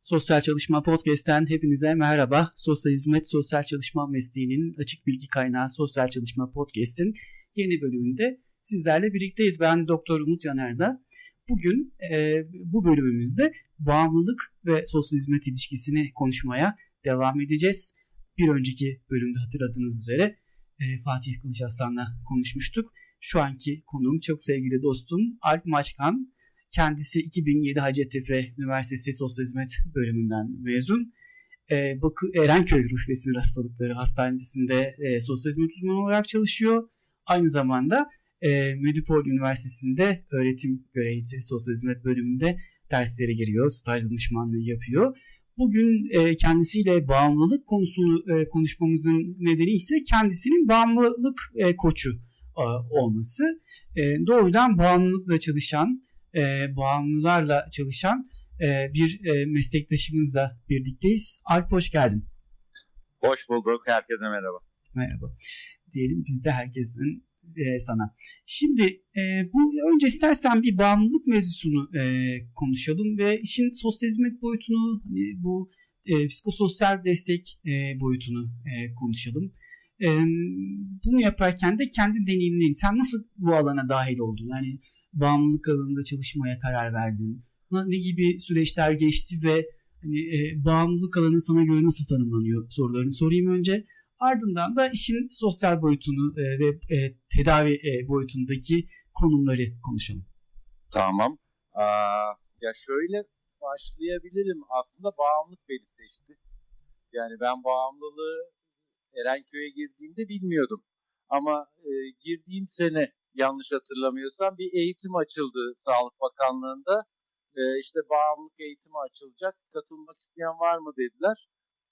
Sosyal Çalışma Podcast'ten hepinize merhaba. Sosyal hizmet, sosyal çalışma mesleğinin açık bilgi kaynağı Sosyal Çalışma Podcast'in yeni bölümünde sizlerle birlikteyiz. Ben Doktor Umut Yaner'da. Bugün bu bölümümüzde bağımlılık ve sosyal hizmet ilişkisini konuşmaya devam edeceğiz. Bir önceki bölümde hatırladığınız üzere Fatih Kılıçarslan'la konuşmuştuk. Şu anki konuğum çok sevgili dostum Alp Maçkan. Kendisi 2007 Hacettepe Üniversitesi Sosyal Hizmet bölümünden mezun. Erenköy Ruh ve Sinir Hastalıkları Hastanesi'nde sosyal hizmet uzmanı olarak çalışıyor. Aynı zamanda Medipol Üniversitesi'nde öğretim görevlisi sosyal hizmet bölümünde derslere giriyor, staj danışmanlığı yapıyor. Bugün kendisiyle bağımlılık konusunu konuşmamızın nedeni ise kendisinin bağımlılık koçu olması. Doğrudan bağımlılıkla çalışan, bağımlılarla çalışan bir meslektaşımızla birlikteyiz. Alp hoş geldin. Hoş bulduk. Herkese merhaba. Merhaba. Diyelim biz de herkesten sana. Şimdi önce istersen bir bağımlılık mevzusunu konuşalım ve işin sosyal hizmet boyutunu, hani bu psikososyal destek boyutunu konuşalım. Bunu yaparken de kendi deneyimlerini, sen nasıl bu alana dahil oldun? Yani bağımlılık alanında çalışmaya karar verdin. Ne gibi süreçler geçti ve hani bağımlılık alanı sana göre nasıl tanımlanıyor sorularını sorayım önce. Ardından da işin sosyal boyutunu ve tedavi boyutundaki konumları konuşalım. Tamam. Ya şöyle başlayabilirim. Aslında bağımlılık beni seçti. Yani ben bağımlılığı Erenköy'e girdiğimde bilmiyordum. Ama girdiğim sene yanlış hatırlamıyorsam bir eğitim açıldı Sağlık Bakanlığı'nda. İşte bağımlılık eğitimi açılacak. Katılmak isteyen var mı dediler.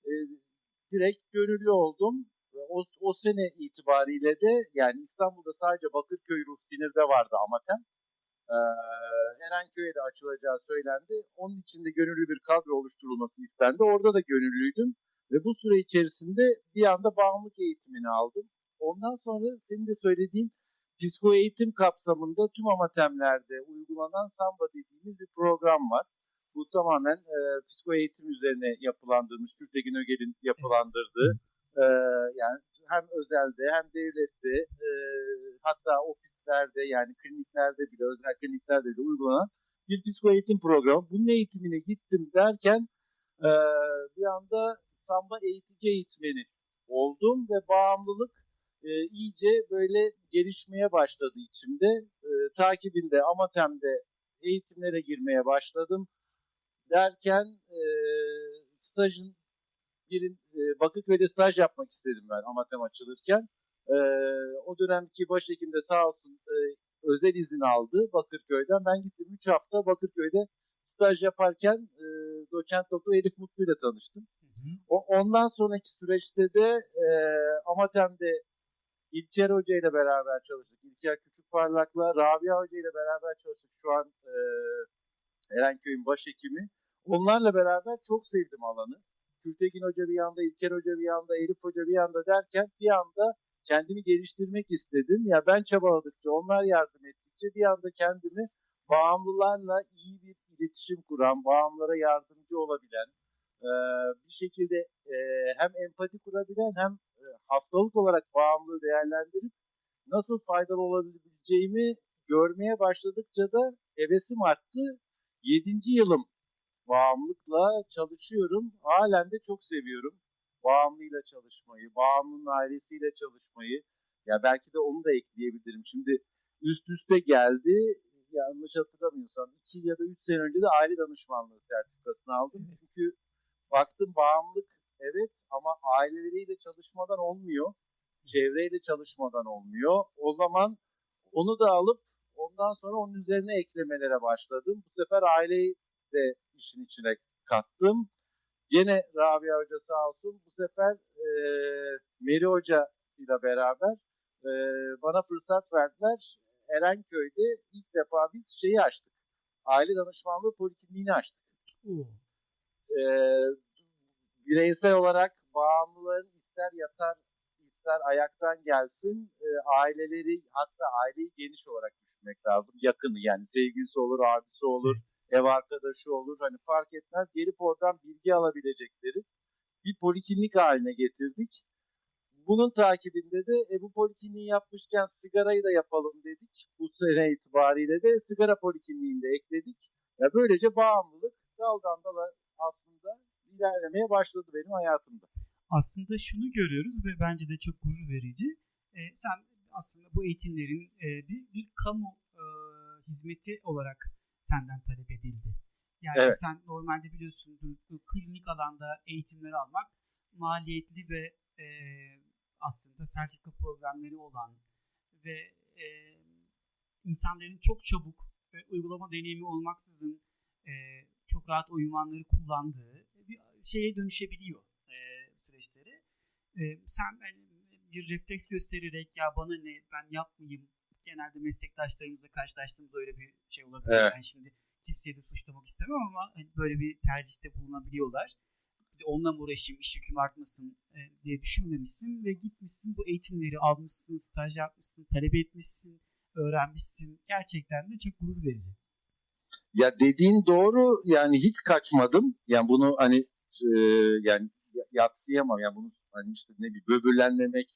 Direkt gönüllü oldum. O sene itibariyle de yani İstanbul'da sadece Bakırköy Ruh Sinir'de vardı Amatem. Erenköy'e de açılacağı söylendi. Onun için de gönüllü bir kadro oluşturulması istendi. Orada da gönüllüydüm. Ve bu süre içerisinde bir anda bağımlılık eğitimini aldım. Ondan sonra senin de söylediğin psiko eğitim kapsamında tüm amatemlerde uygulanan Samba dediğimiz bir program var. Bu tamamen psiko eğitim üzerine yapılandırmış, Gültekin Ögel'in yapılandırdığı, yani hem özelde hem devlette, hatta ofislerde yani kliniklerde bile, özel kliniklerde bile uygulanan bir psiko eğitim programı. Bunun eğitimine gittim derken bir anda Samba eğitici eğitmeni oldum ve bağımlılık iyice böyle gelişmeye başladı içimde. Takibinde, Amatem'de eğitimlere girmeye başladım. Derken stajın Bakırköy'de staj yapmak istedim ben Amatem açılırken. O dönemki başhekimde sağ olsun özel izin aldı Bakırköy'den. Ben gittim 3 hafta Bakırköy'de staj yaparken doçent doktor Elif Mutlu ile tanıştım. Ondan sonraki süreçte de Amatem'de İlker Hoca ile beraber çalıştık. İlker Küçükparlak'la Rabia Hoca ile beraber çalıştık. Şu an Erenköy'ün başhekimi. Onlarla beraber çok sevdim alanı. Gültekin Hoca bir yanda, İlker Hoca bir yanda, Elif Hoca bir yanda derken bir anda kendimi geliştirmek istedim. Ya ben çabaladıkça, onlar yardım ettikçe bir anda kendimi bağımlılarla iyi bir iletişim kuran, bağımlılara yardımcı olabilen, bir şekilde hem empati kurabilen hem hastalık olarak bağımlılığı değerlendirip nasıl faydalı olabileceğimi görmeye başladıkça da hevesim arttı. 7. yılım bağımlılıkla çalışıyorum. Halen de çok seviyorum. Bağımlıyla çalışmayı, bağımlının ailesiyle çalışmayı. Ya belki de onu da ekleyebilirim. Şimdi üst üste geldi. Yanlış hatırlamıyorsam 2 ya da 3 sene önce de aile danışmanlığı sertifikasını aldım. Çünkü baktım bağımlılık evet ama aileleriyle çalışmadan olmuyor. Çevreyle çalışmadan olmuyor. O zaman onu da alıp ondan sonra onun üzerine eklemelere başladım. Bu sefer aileyi de işin içine kattım. Gene Rabia Hoca sağ olsun bu sefer Meri Hoca ile beraber bana fırsat verdiler. Erenköy'de ilk defa biz şeyi açtık. Aile danışmanlığı polikliniğini açtık. Bireysel olarak bağımlıların ister yatar ister ayaktan gelsin aileleri hatta aileyi geniş olarak düşünmek lazım. Yakını yani sevgilisi olur, abisi olur, ev arkadaşı olur, hani fark etmez, gelip oradan bilgi alabilecekleri bir poliklinik haline getirdik. Bunun takibinde de bu polikliniği yapmışken sigarayı da yapalım dedik. Bu sene itibariyle de sigara polikliniğini de ekledik. Ya böylece bağımlılık daldan dala aslında ilerlemeye başladı benim hayatımda. Aslında şunu görüyoruz ve bence de çok gurur verici. Sen aslında bu eğitimlerin bir kamu hizmeti olarak senden talep edildi. Yani evet. Sen normalde biliyorsun klinik alanda eğitimleri almak maliyetli ve aslında sertifika programları olan ve insanların çok çabuk uygulama deneyimi olmaksızın çok rahat o ünvanları kullandığı bir şeye dönüşebiliyor süreçleri. Sen bir refleks göstererek ya bana ne, ben yapmayayım, genelde meslektaşlarımızla karşılaştığımız öyle bir şey olabilir. Evet. Ben şimdi kimseyi de suçlamak istemem ama böyle bir tercihte bulunabiliyorlar. Onunla mı uğraşayım, iş yüküm artmasın diye düşünmemişsin ve gitmişsin, bu eğitimleri almışsın, staj yapmışsın, talep etmişsin, öğrenmişsin. Gerçekten de çok gurur verici. Ya dediğin doğru, yani hiç kaçmadım. Yani bunu hani yani yadsıyamam. Yani bunu hani işte ne bileyim böbürlenmek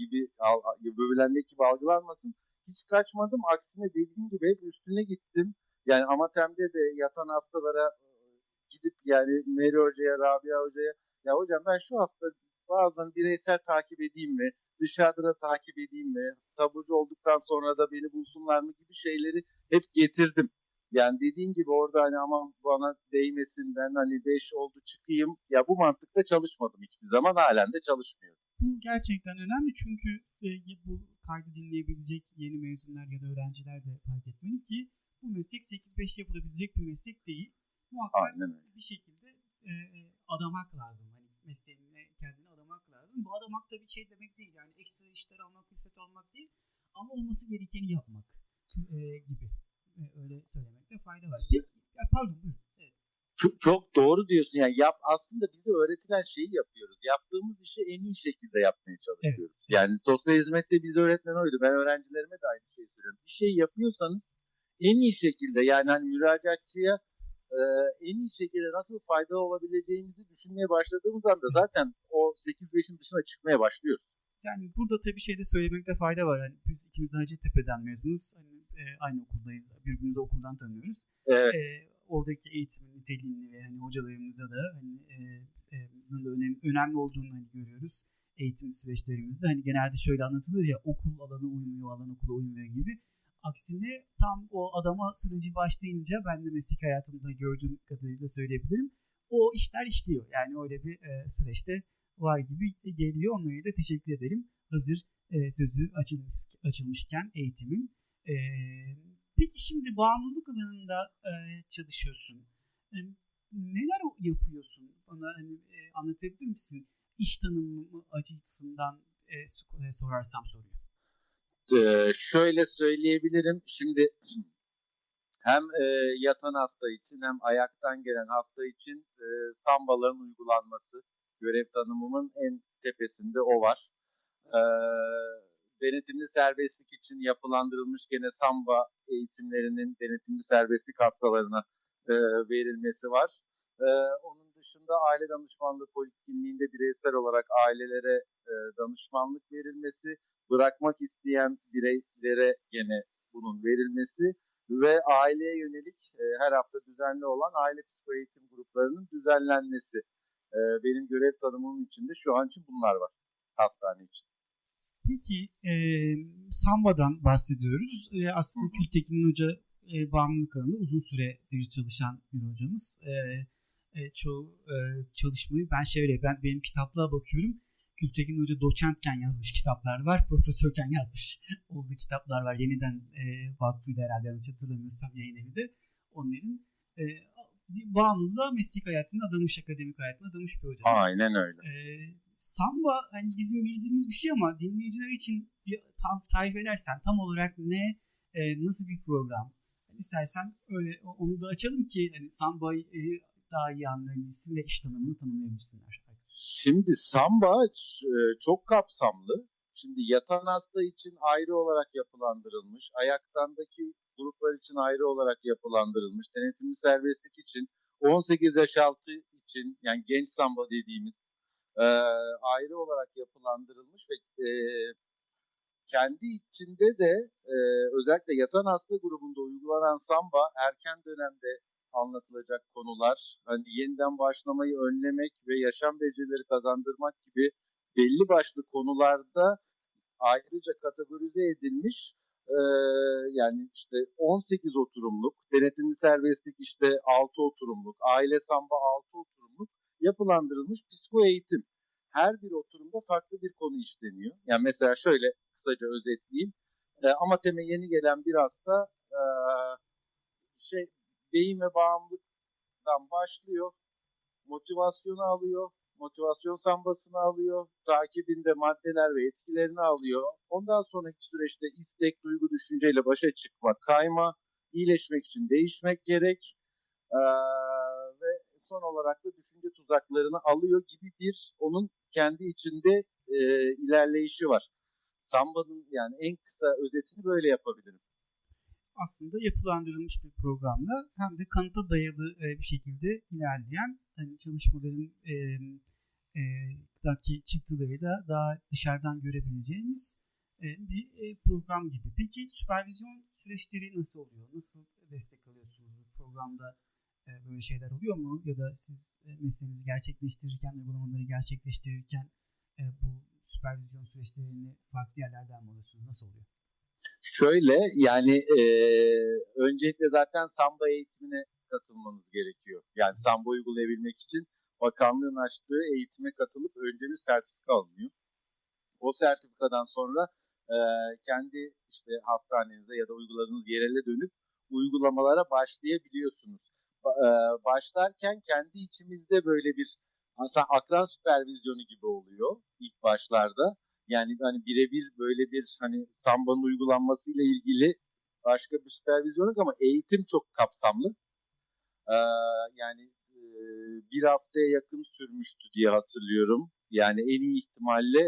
gibi algılanmasın. Hiç kaçmadım. Aksine dediğin gibi hep üstüne gittim. Yani Amatem'de de yatan hastalara gidip yani Meri Hoca'ya, Rabia Hoca'ya, ya hocam ben şu hasta bazen bireysel takip edeyim mi? Dışarıda da takip edeyim mi? Taburcu olduktan sonra da beni bulsunlar mı gibi şeyleri hep getirdim. Yani dediğin gibi orada hani aman bana değmesin, ben hani 5 oldu çıkayım. Ya bu mantıkta çalışmadım hiçbir zaman, halen de çalışmıyorum. Bu gerçekten önemli çünkü bu kaydı dinleyebilecek yeni mezunlar ya da öğrenciler de fark etmeli ki bu meslek 8-5 yapılabilecek bir meslek değil. Muhakkak bir şekilde adamak lazım. Hani mesleğine kendini adamak lazım. Bu adamak da bir şey demek değil. Yani ekstra işler almak, külfet almak değil. Ama olması gerekeni yapmak gibi. Öyle söylemekte fayda var. Peki, pardon buyurun. Evet. Çok doğru diyorsun. Yani aslında bize öğretilen şeyi yapıyoruz. Yaptığımız işi en iyi şekilde yapmaya çalışıyoruz. Evet. Yani sosyal hizmette bize öğretilen oydu. Ben öğrencilerime de aynı şeyi söylüyorum. Bir şey yapıyorsanız en iyi şekilde, yani hani müracaatçıya en iyi şekilde nasıl faydalı olabileceğimizi düşünmeye başladığımız anda zaten o 8-5'in dışına çıkmaya başlıyoruz. Yani burada tabii şeyde söylemekte fayda var. Yani biz ikimiz de Hacettepe'den mezunuz. Hani, aynı okuldayız. Birbirimizi okuldan tanıyoruz. Evet. Oradaki eğitimin niteliğini ve hani hocalarımıza da hani önemli olduğunu hani görüyoruz. Eğitim süreçlerimizde hani genelde şöyle anlatılır ya, okul alana uymuyor, alan okula uymuyor gibi. Aksine tam o adama süreci başlayınca ben de meslek hayatımda gördüğüm kadarıyla söyleyebilirim. O işler işliyor. Yani öyle bir süreçte var gibi geliyor. Onlara da teşekkür ederim. Hazır sözü açılmışken eğitimin. Peki şimdi bağımlılık alanında çalışıyorsun. Neler yapıyorsun? Bana anlatabilir misin? İş tanımı açısından sorarsam soruyu. Şöyle söyleyebilirim. Şimdi hem yatan hasta için hem ayaktan gelen hasta için sambaların uygulanması, görev tanımımın en tepesinde o var. Denetimli serbestlik için yapılandırılmış gene samba eğitimlerinin denetimli serbestlik hastalarına verilmesi var. Onun dışında aile danışmanlığı polikliniğinde bireysel olarak ailelere danışmanlık verilmesi, bırakmak isteyen bireylere gene bunun verilmesi ve aileye yönelik her hafta düzenli olan aile psikoeğitim gruplarının düzenlenmesi. Benim görev tanımımın içinde şu an için bunlar var hastane için. Peki Samba'dan bahsediyoruz. Aslında Kültekin Hoca bağımlılık alanında uzun süredir çalışan bir hocamız. Çoğu çalışmayı benim kitaplığa bakıyorum. Kültekin Hoca doçentken yazmış kitaplar var, profesörken yazmış olduğu kitaplar var. Yeniden vakfıyla herhalde yanlış hatırlamıyorsam yayın evi de onların bağımlılığa meslek hayatına adamış, akademik hayatına adamış bir hocamız. Aynen öyle. Samba hani bizim bildiğimiz bir şey ama dinleyiciler için tarif edersen tam olarak ne, nasıl bir program? İstersen öyle onu da açalım ki hani Samba'yı daha iyi anlayabilsin ve iş tanımını tanımlayabilsinler. Şimdi Samba çok kapsamlı. Şimdi yatan hasta için ayrı olarak yapılandırılmış, ayaktandaki gruplar için ayrı olarak yapılandırılmış, denetimli serbestlik için, 18 yaş altı için yani genç samba dediğimiz ayrı olarak yapılandırılmış ve kendi içinde de özellikle yatan hasta grubunda uygulanan samba erken dönemde anlatılacak konular, hani yeniden başlamayı önlemek ve yaşam becerileri kazandırmak gibi belli başlı konularda ayrıca kategorize edilmiş, yani işte 18 oturumluk, denetimli serbestlik işte 6 oturumluk, aile samba 6 oturumluk yapılandırılmış psiko eğitim. Her bir oturumda farklı bir konu işleniyor. Yani mesela şöyle kısaca özetleyeyim. Amatem'e yeni gelen bir hasta beyin ve bağımlılıktan başlıyor, motivasyonu alıyor, motivasyon sambasını alıyor, takibinde maddeler ve etkilerini alıyor. Ondan sonraki süreçte istek, duygu, düşünceyle başa çıkmak, kayma, iyileşmek için değişmek gerek ve son olarak da düşünce tuzaklarını alıyor gibi bir onun kendi içinde ilerleyişi var. Samba'nın yani en kısa özetini böyle yapabilirim. Aslında yapılandırılmış bir programla hem de kanıta dayalı bir şekilde ilerleyen çalışmaların daki çıktıları da daha dışarıdan görebileceğimiz bir program gibi. Peki süpervizyon süreçleri nasıl oluyor? Nasıl destek alıyorsunuz bu programda? Böyle şeyler oluyor mu? Ya da siz mesleğinizi gerçekleştirirken, uygulamaları gerçekleştirirken bu süpervizyon süreçlerini farklı yerlerden mi alıyorsunuz? Nasıl oluyor? Şöyle yani öncelikle zaten samba eğitimine katılmanız gerekiyor. Yani samba uygulayabilmek için bakanlığın açtığı eğitime katılıp önce bir sertifika alınıyor. O sertifikadan sonra kendi işte hastanenize ya da uyguladığınız yerele dönüp uygulamalara başlayabiliyorsunuz. Başlarken kendi içimizde böyle bir aslında akran süpervizyonu gibi oluyor ilk başlarda. Yani hani birebir böyle bir hani sambanın uygulanmasıyla ilgili başka bir süpervizyon yok ama eğitim çok kapsamlı. Yani bir haftaya yakın sürmüştü diye hatırlıyorum. Yani en iyi ihtimalle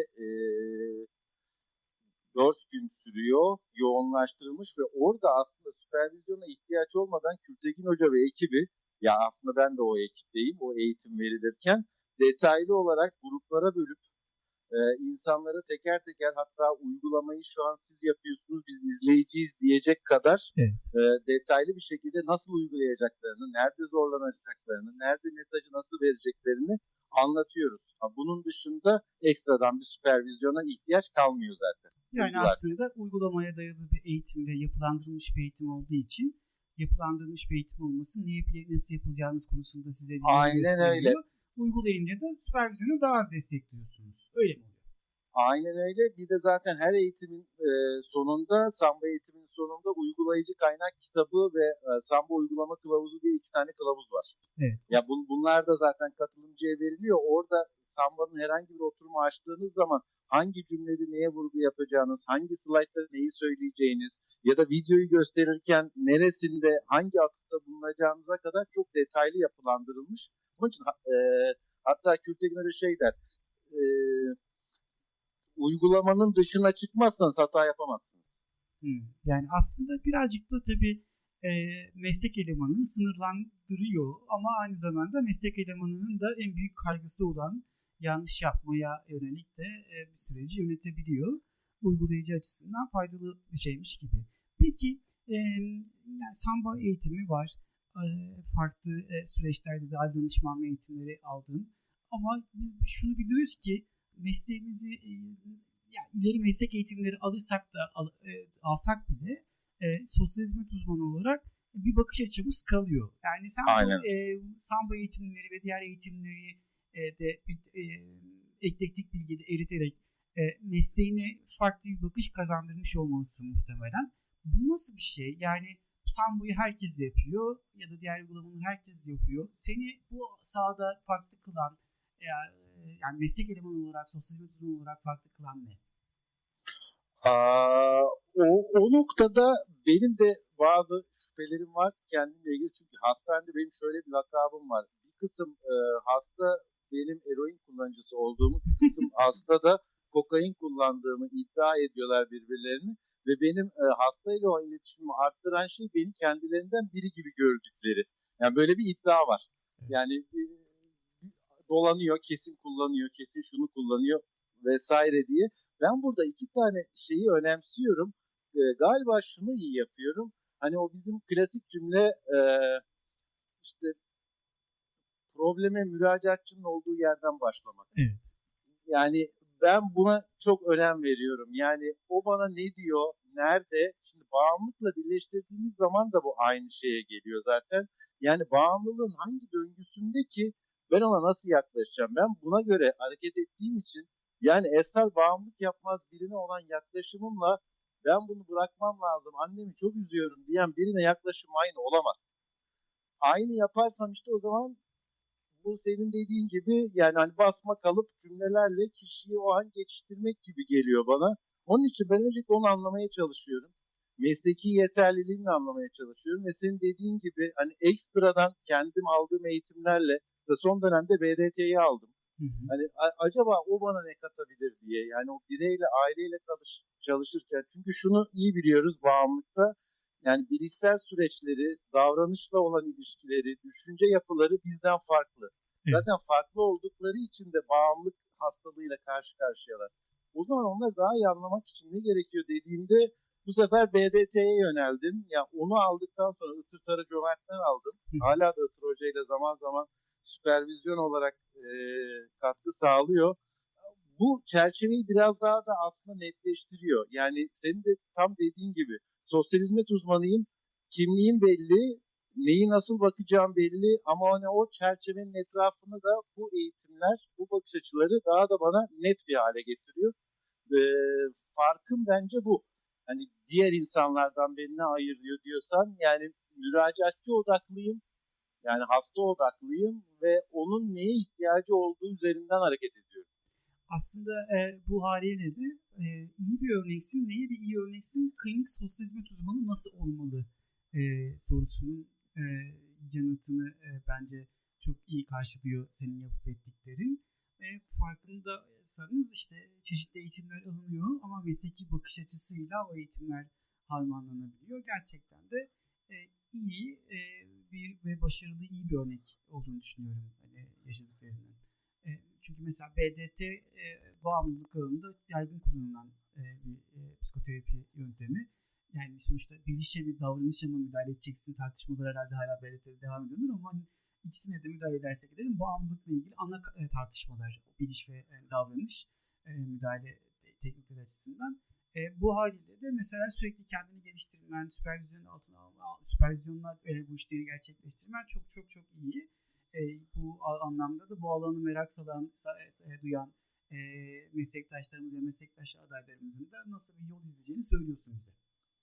4 gün sürüyor, yoğunlaştırılmış ve orada aslında süpervizyona ihtiyaç olmadan Kültekin Hoca ve ekibi, ya aslında ben de o ekipteyim, o eğitim verilirken detaylı olarak gruplara bölüp insanlara teker teker hatta uygulamayı şu an siz yapıyorsunuz biz izleyiciyiz diyecek kadar evet. Detaylı bir şekilde nasıl uygulayacaklarını, nerede zorlanacaklarını, nerede mesajı nasıl vereceklerini anlatıyoruz. Bunun dışında ekstradan bir süpervizyona ihtiyaç kalmıyor zaten. Yani aslında uygulamaya dayalı bir eğitimde yapılandırılmış bir eğitim olduğu için yapılandırılmış bir eğitim olması nasıl yapılacağınız konusunda size bir gösteriyor. Öyle. Uygulayınca da süpervizyonu daha az destekliyorsunuz. Öyle mi oluyor? Aynen öyle. Bir de zaten her eğitimin sonunda, samba eğitiminin sonunda uygulayıcı kaynak kitabı ve samba uygulama kılavuzu diye 2 tane kılavuz var. Evet. Ya bunlar da zaten katılımcıya veriliyor. Orada sambanın herhangi bir oturumu açtığınız zaman hangi cümlede neye vurgu yapacağınız, hangi slaytta neyi söyleyeceğiniz ya da videoyu gösterirken neresinde hangi atıfta bulunacağınıza kadar çok detaylı yapılandırılmış. Onun için hatta Kültekin öyle şey der, uygulamanın dışına çıkmazsanız hata yapamazsınız. Yani aslında birazcık da tabii meslek elemanını sınırlandırıyor ama aynı zamanda meslek elemanının da en büyük kaygısı olan yanlış yapmaya yönelik de bir süreci yönetebiliyor. Uygulayıcı açısından faydalı bir şeymiş gibi. Peki yani samba eğitimi var. Farklı süreçlerde de danışmanlık eğitimleri aldın. Ama biz şunu biliyoruz ki mesleğimizi yani ileri meslek eğitimleri alırsak da alsak bile sosyal hizmet uzmanı olarak bir bakış açımız kalıyor. Yani sen samba eğitimleri ve diğer eğitimleri de eklektik bilgiyi eriterek mesleğine farklı bir bakış kazandırmış olmalısın muhtemelen. Bu nasıl bir şey? Yani sambayı herkes yapıyor ya da diğer uygulamaları herkes yapıyor. Seni bu sahada farklı kılan yani meslek elemanı olarak, sosyal hizmet uzmanı olarak farklı kılan ne? O noktada benim de bazı şüphelerim var kendimle ilgili. Çünkü hastanede benim şöyle bir lakabım var. Bir kısım hasta benim eroin kullanıcısı olduğumu, bir kısım hasta da kokain kullandığımı iddia ediyorlar birbirlerini ve benim hastayla o iletişimimi arttıran şey beni kendilerinden biri gibi gördükleri. Yani böyle bir iddia var. Yani dolanıyor, kesin kullanıyor, kesin şunu kullanıyor vesaire diye. Ben burada iki tane şeyi önemsiyorum. Galiba şunu iyi yapıyorum. Hani o bizim klasik cümle işte probleme müracaatçının olduğu yerden başlamak. Evet. Yani ben buna çok önem veriyorum. Yani o bana ne diyor, nerede? Şimdi bağımlılıkla birleştirdiğimiz zaman da bu aynı şeye geliyor zaten. Yani bağımlılığın hangi döngüsünde ki ben ona nasıl yaklaşacağım? Ben buna göre hareket ettiğim için yani eser bağımlılık yapmaz birine olan yaklaşımımla ben bunu bırakmam lazım, annemi çok üzüyorum diyen birine yaklaşım aynı olamaz. Aynı yaparsam işte o zaman bu senin dediğin gibi yani hani basma kalıp cümlelerle kişiyi o an geçiştirmek gibi geliyor bana. Onun için ben öncelikle onu anlamaya çalışıyorum. Mesleki yeterliliğini anlamaya çalışıyorum ve senin dediğin gibi hani ekstradan kendim aldığım eğitimlerle son dönemde BDT'yi aldım. Hı hı. Hani acaba o bana ne katabilir diye yani o bireyle aileyle çalışırken çünkü şunu iyi biliyoruz bağımlılıkta yani bilişsel süreçleri, davranışla olan ilişkileri, düşünce yapıları bizden farklı. Evet. Zaten farklı oldukları için de bağımlılık hastalığıyla karşı karşıyalar. O zaman onları daha iyi anlamak için ne gerekiyor dediğimde bu sefer BDT'ye yöneldim. Ya onu aldıktan sonra Itır Tarı Cömert'ten aldım. Hala da Itır Hoca ile zaman zaman süpervizyon olarak katkı sağlıyor. Bu çerçeveyi biraz daha da aslında netleştiriyor. Yani senin de tam dediğin gibi sosyal hizmet uzmanıyım, kimliğim belli, neyi nasıl bakacağım belli ama hani o çerçevenin etrafını da bu eğitimler, bu bakış açıları daha da bana net bir hale getiriyor. Farkım bence bu. Hani diğer insanlardan beni ne ayırıyor diyorsan yani müracaatçı odaklıyım. Yani hasta odaklıyım ve onun neye ihtiyacı olduğu üzerinden hareket ediyorum. Aslında bu haliyle de iyi bir örneksin. Neye bir iyi örneksin? Klinik sosyal hizmet uzmanı nasıl olmalı sorusunun yanıtını bence çok iyi karşılıyor senin yapıp ettiklerin. Farkındaysanız işte çeşitli eğitimler alınıyor ama mesleki bakış açısıyla o eğitimler harmanlanabiliyor. Gerçekten de iyi bir ve başarılı iyi bir örnek olduğunu düşünüyorum hani yaşadıklarının. Çünkü mesela BDT bağımlılık alanında yaygın kullanılan bir psikoterapi yöntemi. Yani sonuçta bilişe mi davranışa mı müdahale edeceksin tartışmalar herhalde hala BDT'de devam ediyordur ama hani ikisine de müdahale edersek edelim bağımlılıkla ilgili ana tartışmalar biliş ve davranış müdahale teknikleri açısından. Bu haliyle de mesela sürekli kendini geliştirmen, süpervizyonun altına alma, süpervizyonla bu işleri gerçekleştirmen çok çok çok iyi. Bu anlamda da bu alanı merak duyan meslektaşlarımız ve meslektaş adaylarımızın da nasıl bir yol izleyeceğini söylüyorsun bize.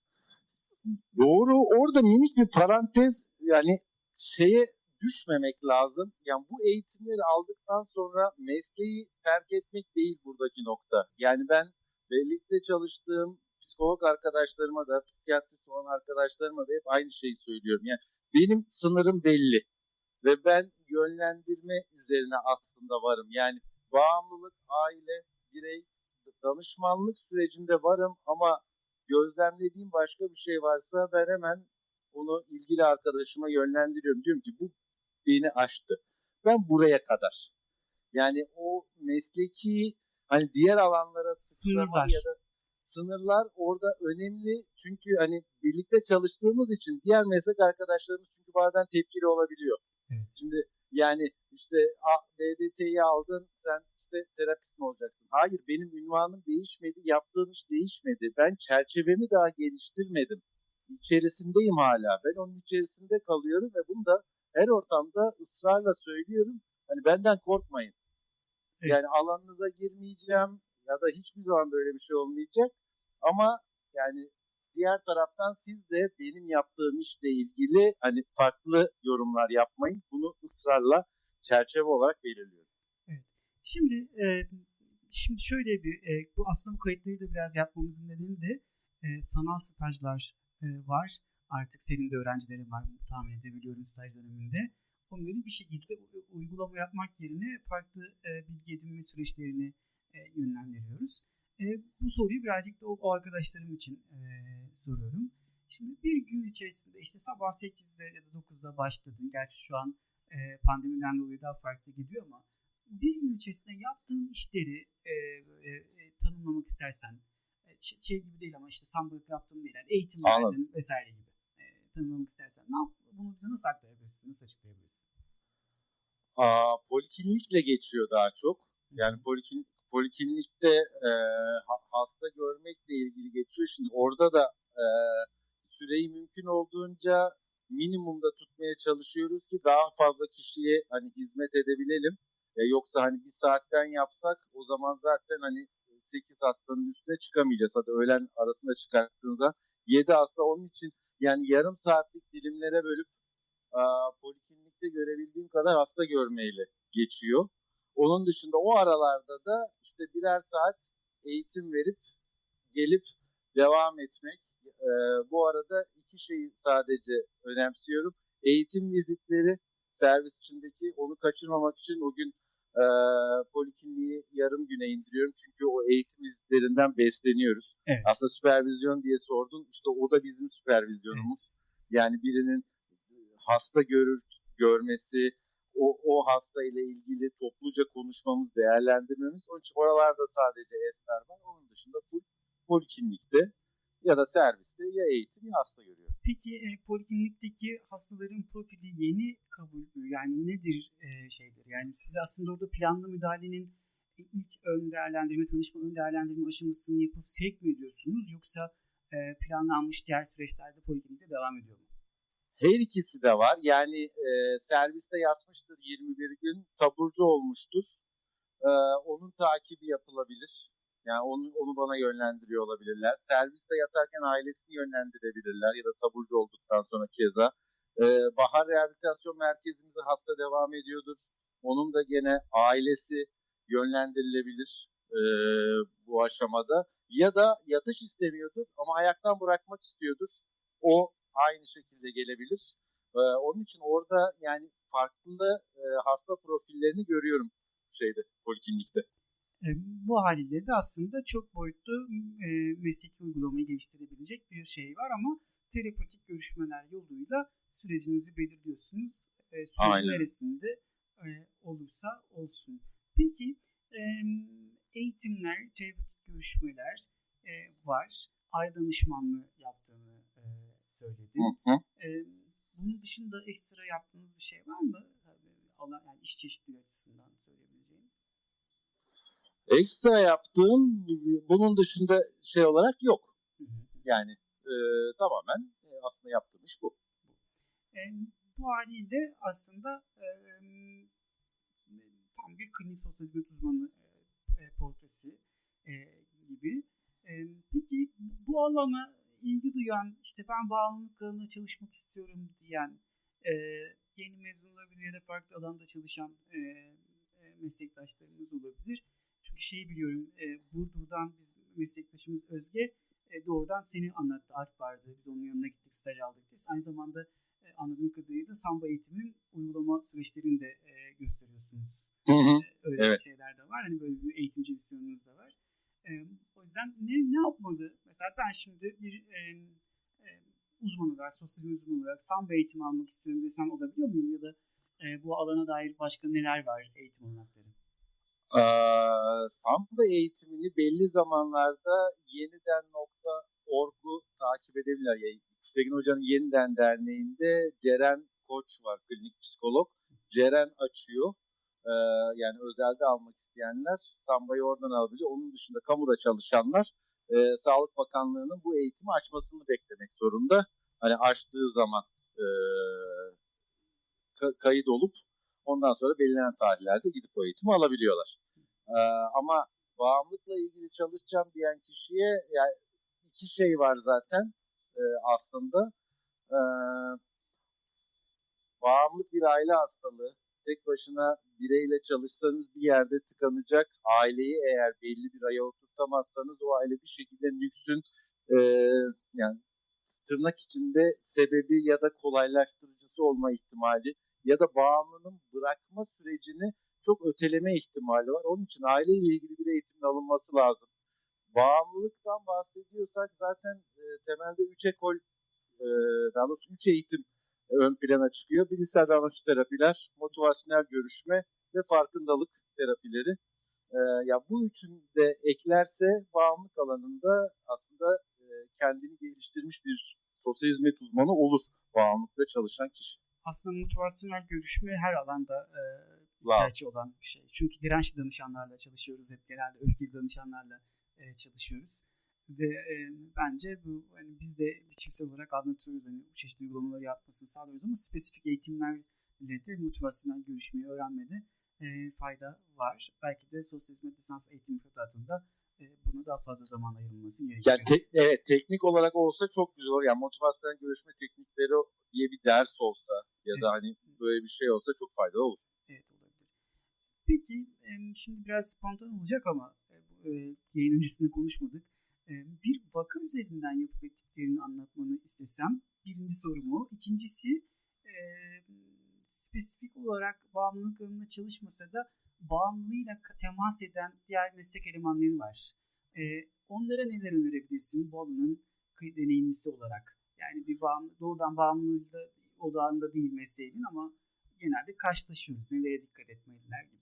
Doğru. Orada minik bir parantez yani şeye düşmemek lazım. Yani bu eğitimleri aldıktan sonra mesleği terk etmek değil buradaki nokta. Yani ben birlikte çalıştığım psikolog arkadaşlarıma da, psikiyatrist olan arkadaşlarıma da hep aynı şeyi söylüyorum. Yani benim sınırım belli ve ben yönlendirme üzerine aslında varım. Yani bağımlılık, aile, birey, danışmanlık sürecinde varım ama gözlemlediğim başka bir şey varsa ben hemen onu ilgili arkadaşıma yönlendiriyorum. Diyorum ki bu beni aştı. Ben buraya kadar. Yani o mesleki hani diğer alanlara sıçrama ya da sınırlar orada önemli. Çünkü hani birlikte çalıştığımız için diğer meslek arkadaşlarımız çünkü bazen tepkili olabiliyor. Evet. Şimdi yani işte BDT'yi aldın sen işte terapist mi olacaksın? Hayır benim ünvanım değişmedi, yaptığım iş değişmedi. Ben çerçevemi daha geliştirmedim. İçerisindeyim hala. Ben onun içerisinde kalıyorum ve bunu da her ortamda ısrarla söylüyorum. Hani benden korkmayın. Evet. Yani alanınıza girmeyeceğim ya da hiçbir zaman böyle bir şey olmayacak. Ama yani diğer taraftan siz de benim yaptığım işle ilgili hani farklı yorumlar yapmayın. Bunu ısrarla çerçeve olarak belirliyorum. Evet. Şimdi şöyle bu aslında bu kayıtları da biraz yapmamızın nedeni de sanal stajlar var. Artık senin de öğrencilerin var tahmin edebiliyorum staj döneminde. Onları bir şekilde uygulama yapmak yerine farklı bilgi edinme süreçlerini yönlendiriyoruz. Bu soruyu birazcık da o arkadaşlarım için soruyorum. Şimdi bir gün içerisinde işte sabah 8'de ya da 9'da başladın. Gerçi şu an pandemiden dolayı daha farklı gidiyor ama bir gün içerisinde yaptığın işleri tanımlamak istersen şey gibi değil ama işte sambılık yaptığın değil. Yani eğitim verdin vesaire gibi tanımlamak istersen bunu bize nasıl aktarabilirsin, nasıl açıklayabilirsin? Poliklinikle geçiyor daha çok. Yani poliklinikte hasta görmekle ilgili geçiyor. Şimdi orada da süreyi mümkün olduğunca minimumda tutmaya çalışıyoruz ki daha fazla kişiye hani hizmet edebilelim. Yoksa hani bir saatten yapsak o zaman zaten hani 8 hastanın üstüne çıkamayacağız. Hadi öğlen arasında çıkarttığında 7 hasta, onun için yani yarım saatlik dilimlere bölüp poliklinikte görebildiğim kadar hasta görmeyle geçiyor. Onun dışında o aralarda da işte birer saat eğitim verip gelip devam etmek. Bu arada iki şeyi sadece önemsiyorum. Eğitim vizitleri, servis içindeki, onu kaçırmamak için o gün polikliniği yarım güne indiriyorum. Çünkü o eğitim vizitlerinden besleniyoruz. Evet. Aslında süpervizyon diye sordun. İşte o da bizim süpervizyonumuz. Evet. Yani birinin hasta görmesi, o hasta ile ilgili topluca konuşmamız, değerlendirmemiz. Onun için oralarda sadece esler var. Onun dışında full poliklinikte ya da serviste ya eğitim ya hasta görüyorum. Peki poliklinikteki hastaların profili yeni kabul mü? Yani nedir şeydir? Yani siz aslında orada planlı müdahalenin ilk ön değerlendirme, tanışma ön değerlendirme aşamasını yapıp sevk mi ediyorsunuz? Yoksa planlanmış diğer süreçlerde poliklinikte devam ediyor mu? Her ikisi de var. Yani serviste yatmıştır 21 gün, taburcu olmuştur. Onun takibi yapılabilir. Yani onu bana yönlendiriyor olabilirler. Serviste yatarken ailesini yönlendirebilirler ya da taburcu olduktan sonra keza. Bahar Rehabilitasyon Merkezimize hasta devam ediyordur. Onun da gene ailesi yönlendirilebilir bu aşamada. Ya da yatış istemiyordur ama ayaktan bırakmak istiyordur. O aynı şekilde gelebilir. Onun için orada yani farklı hasta profillerini görüyorum poliklinikte. Bu haliyle de aslında çok boyutlu mesleki uygulamayı geliştirebilecek bir şey var ama terapötik görüşmeler yoluyla sürecinizi belirliyorsunuz. Sürecin neresinde olursa olsun. Peki eğitimler, terapötik görüşmeler var. Ay danışmanlığı yaptığını söyledin. Bunun dışında ekstra yaptığınız bir şey var mı? Yani iş çeşitliliği açısından söyleyebileceğin. Ekstra yaptığım bunun dışında şey olarak yok. Yani tamamen aslında yaptığım iş bu. Bu haliyle aslında tam bir klinik sosyal hizmet uzmanı portresi gibi. Peki bu alana ilgi duyan, işte ben bağımlılık alanında çalışmak istiyorum diyen, yeni mezun olabilir ya da farklı alanda çalışan meslektaşlarımız olabilir. Çünkü şeyi biliyorum, buradan biz meslektaşımız Özge doğrudan seni anlattı. Alp vardı, biz onun yanına gittik, staj aldık. Biz aynı zamanda anladığım kadarıyla Samba eğitiminin uygulama süreçlerini de gösteriyorsunuz. Öyle evet. Şeyler de var. Hani böyle bir eğitimci misyonunuz da var. O yüzden ne yapmalı? Mesela ben şimdi bir uzman olarak, sosyal uzman olarak Samba eğitimi almak istiyorum desem olabiliyor muyum? Ya da bu alana dair başka neler var eğitim olanakları? Samba eğitimini belli zamanlarda yeniden.org'u takip edebilirler. Yani Tekin Hoca'nın Yeniden Derneği'nde Ceren Koç var, klinik psikolog. Ceren açıyor. Yani özelde almak isteyenler Samba'yı oradan alabiliyor. Onun dışında kamuda çalışanlar Sağlık Bakanlığı'nın bu eğitimi açmasını beklemek zorunda. Hani açtığı zaman kayıt olup ondan sonra belirlenen tarihlerde gidip o eğitimi alabiliyorlar. Ama bağımlılıkla ilgili çalışacağım diyen kişiye yani iki şey var zaten aslında. Bağımlılık bir aile hastalığı. Tek başına bireyle çalışsanız bir yerde tıkanacak. Aileyi eğer belli bir aya oturtamazsanız o aile bir şekilde nüksün yani tırnak içinde sebebi ya da kolaylaştırıcısı olma ihtimali ya da bağımlının bırakma sürecini çok öteleme ihtimali var. Onun için aileyle ilgili bir eğitimin alınması lazım. Bağımlılıktan bahsediyorsak zaten temelde 3 ekol, daha doğrusu 3 eğitim ön plana çıkıyor. Bilişsel davranış terapiler, motivasyonel görüşme ve farkındalık terapileri. Ya bu üçünü de eklerse bağımlılık alanında aslında kendini geliştirmiş bir sosyal hizmet uzmanı olur bağımlılıkla çalışan kişi. Aslında motivasyonel görüşme her alanda ihtiyaç olan bir şey. Çünkü dirençli danışanlarla çalışıyoruz hep, genelde öfkeli danışanlarla çalışıyoruz. Ve bence bu hani biz de biçimsel olarak anlatıyoruz, hani bu çeşitli uygulamaları yapmasını sağlıyoruz ama spesifik eğitimlerle de motivasyonel görüşmeyi öğrenmede fayda var. Belki de sosyal hizmet lisans eğitim müfredatında buna daha fazla zaman ayrılması gerekiyor. Yani evet, teknik olarak olsa çok güzel olur. Yani motivasyonel görüşme teknikleri diye bir ders olsa ya da hani böyle bir şey olsa çok faydalı olur. Evet, olabilir. Peki şimdi biraz spontan olacak ama yayın öncesinde konuşmadık. Bir vaka üzerinden yapıp ettiklerini anlatmanı istesem birinci sorumu. İkincisi spesifik olarak bağımlılık alanında çalışmasa da bağımlılığıyla temas eden diğer meslek elemanları var. Onlara neler önerebilirsin bu alanın deneyimlisi olarak? Yani bir doğrudan bağımlılığı odağında değil mesleğinin ama genelde karşılaşıyoruz. Nelere dikkat etmeliler gibi.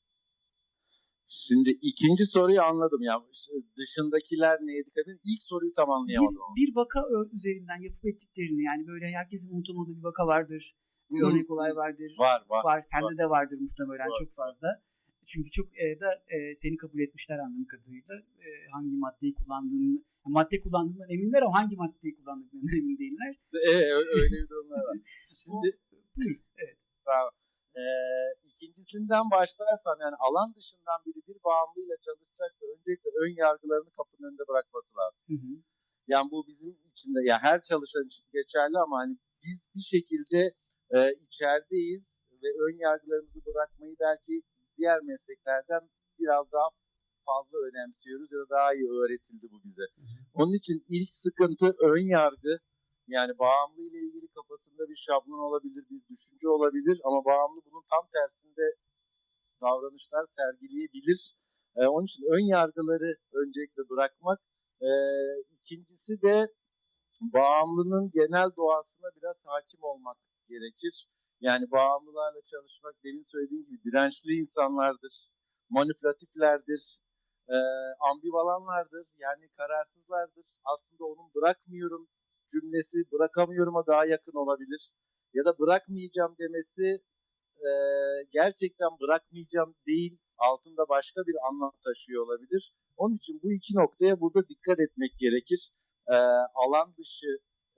Şimdi ikinci soruyu anladım ya. Dışındakiler neye dikkat edin? İlk soruyu tam anlayamadım. Bir vaka üzerinden yapıp ettiklerini, yani böyle herkesin unutamadığı bir vaka vardır. Bir örnek olay vardır. Var. Sende de vardır muhtemelen çok fazla. Çünkü çok da seni kabul etmişler anladığım kadarıyla. Hangi maddeyi kullandığını, madde kullandığından eminler ama hangi maddeyi kullandığından emin değiller. Evet, öyle bir durumlar var. Şimdi buyur. Evet. Bravo. İkincisinden başlarsam, yani alan dışından biri bir bağımlıyla çalışacaksa öncelikle ön yargılarını kapının önünde bırakması lazım. Hı hı. Yani bu bizim için de, ya her çalışan için geçerli ama hani biz bir şekilde içerideyiz ve ön yargılarımızı bırakmayı belki diğer mesleklerden biraz daha fazla önemsiyoruz ya da daha iyi öğretildi bu bize. Hı hı. Onun için ilk sıkıntı ön yargı. Yani bağımlı ile ilgili kafasında bir şablon olabilir, bir düşünce olabilir ama bağımlı bunun tam tersinde davranışlar sergileyebilir. Onun için ön yargıları öncelikle bırakmak. İkincisi de bağımlının genel doğasına biraz hakim olmak gerekir. Yani bağımlılarla çalışmak, demin söylediğim gibi dirençli insanlardır, manipülatiflerdir, ambivalanlardır, yani kararsızlardır. Aslında onun bırakmıyorum cümlesi bırakamıyorum'a daha yakın olabilir. Ya da bırakmayacağım demesi gerçekten bırakmayacağım değil, altında başka bir anlam taşıyor olabilir. Onun için bu iki noktaya burada dikkat etmek gerekir. Alan dışı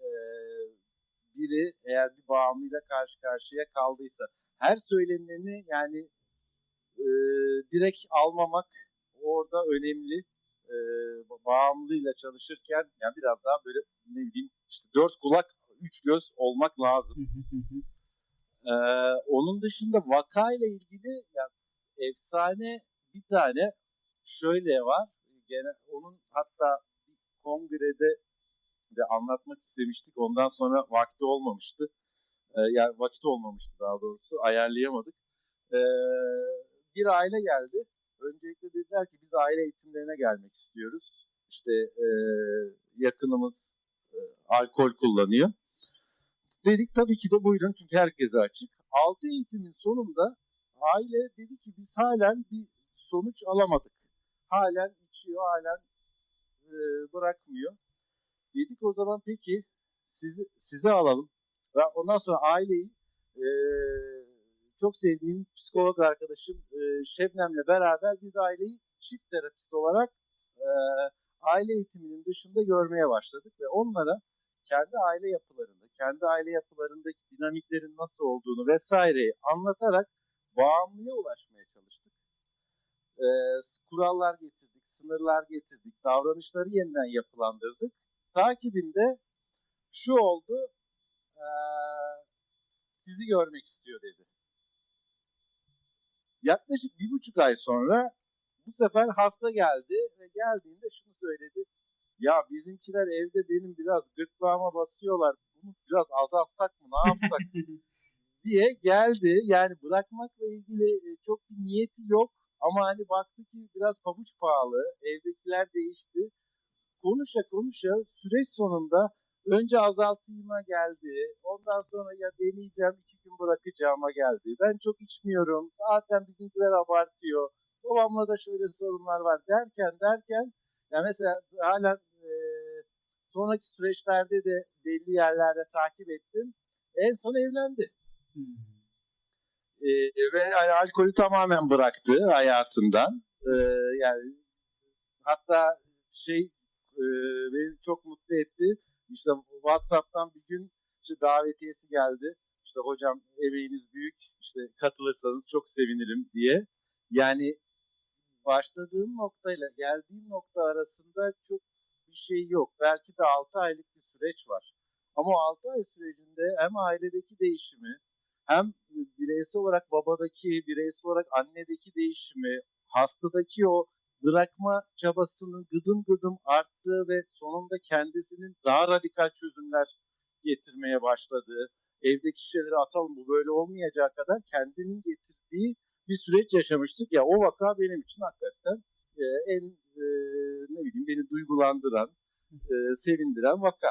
biri eğer bir bağımlıyla karşı karşıya kaldıysa her söyleneni yani direkt almamak orada önemli. Bağımlıyla çalışırken yani biraz daha böyle ne bileyim işte 4 kulak 3 göz olmak lazım. Onun dışında vakayla ilgili yani efsane bir tane şöyle var. Gene onun hatta bir kongrede de anlatmak istemiştik. Ondan sonra vakti olmamıştı. Yani vakit olmamıştı daha doğrusu. Ayarlayamadık. Bir aile geldi. Öncelikle dediler ki biz aile eğitimlerine gelmek istiyoruz. İşte yakınımız alkol kullanıyor. Dedik tabii ki de buyurun çünkü herkese açık. 6 eğitimin sonunda aile dedi ki biz halen bir sonuç alamadık. Halen içiyor, halen bırakmıyor. Dedik o zaman peki size alalım. Ve ondan sonra aileyi çok sevdiğim psikolog arkadaşım Şebnem'le beraber biz aileyi çift terapist olarak aile eğitiminin dışında görmeye başladık ve onlara kendi aile yapılarındaki dinamiklerin nasıl olduğunu vesaireyi anlatarak bağımlıya ulaşmaya çalıştık. Kurallar getirdik, sınırlar getirdik, davranışları yeniden yapılandırdık. Takibinde şu oldu, sizi görmek istiyor dedi. Yaklaşık 1,5 ay sonra bu sefer hasta geldi ve geldiğinde şunu söyledi. Ya bizimkiler evde benim biraz gırtlağıma basıyorlar. Bunu biraz azaltsak mı, ne yapsak diye geldi. Yani bırakmakla ilgili çok bir niyeti yok Ama hani baktı ki biraz pabuç pahalı, evdekiler değişti. Konuşa konuşa süreç sonunda önce azaltayım'a geldi. Ondan sonra ya deneyeceğim 2 gün bırakacağıma geldi. Ben çok içmiyorum. Zaten bizimkiler abartıyor. Babamla da şöyle sorunlar var derken ya mesela hala sonraki süreçlerde de belli yerlerde takip ettim. En son evlendi. Ve alkolü tamamen bıraktı hayatından. Yani hatta beni çok mutlu etti. İşte WhatsApp'tan bir gün işte davetiyesi geldi. İşte hocam emeğiniz büyük. İşte katılırsanız çok sevinirim diye. Yani başladığım noktayla geldiğim nokta arasında çok bir şey yok. Belki de 6 aylık bir süreç var. Ama o 6 ay sürecinde hem ailedeki değişimi, hem bireysel olarak babadaki, bireysel olarak annedeki değişimi, hastadaki o bırakma çabasının gıdım gıdım arttığı ve sonunda kendisinin daha radikal çözümler getirmeye başladığı, evdeki şeyleri atalım bu böyle olmayacağı kadar kendinin getirdiği bir süreç yaşamıştık ya, o vaka benim için hakikaten en ne bileyim beni duygulandıran, sevindiren vaka.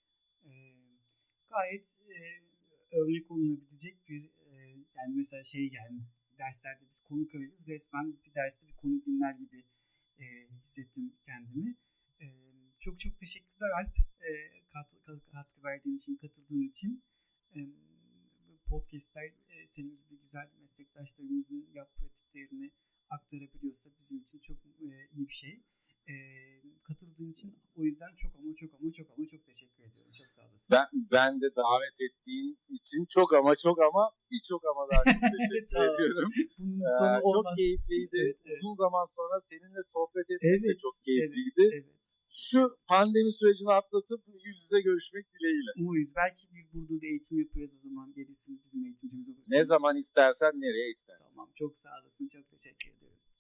Gayet örnek olunabilecek bir yani mesela yani derslerde biz konuk alırız, resmen bir derste bir konuk dinler gibi hissettim kendimi. Çok çok teşekkürler Alp, katkı verdiğin için, katıldığın için. Podcastler senin gibi güzel meslektaşlarımızın pratiklerini aktarabiliyorsa bizim için çok iyi bir şey. Katıldığın için o yüzden çok teşekkür ediyorum. Çok sağ olasın. Ben de davet ettiğin için çok ama birçok ama daha çok teşekkür ediyorum. Bunun sonu olmaz. Çok keyifliydi. Evet. Uzun zaman sonra seninle sohbet etmek de çok keyifliydi. Evet. Şu pandemi sürecini atlatıp yüz yüze görüşmek dileğiyle. Umarız. Belki bir Burdur'da eğitim yaparız o zaman. Gelirsin bizim eğitimcimiz olursun. Ne zaman istersen, nereye istersen. Tamam. Çok sağ olasın. Çok teşekkür ediyorum.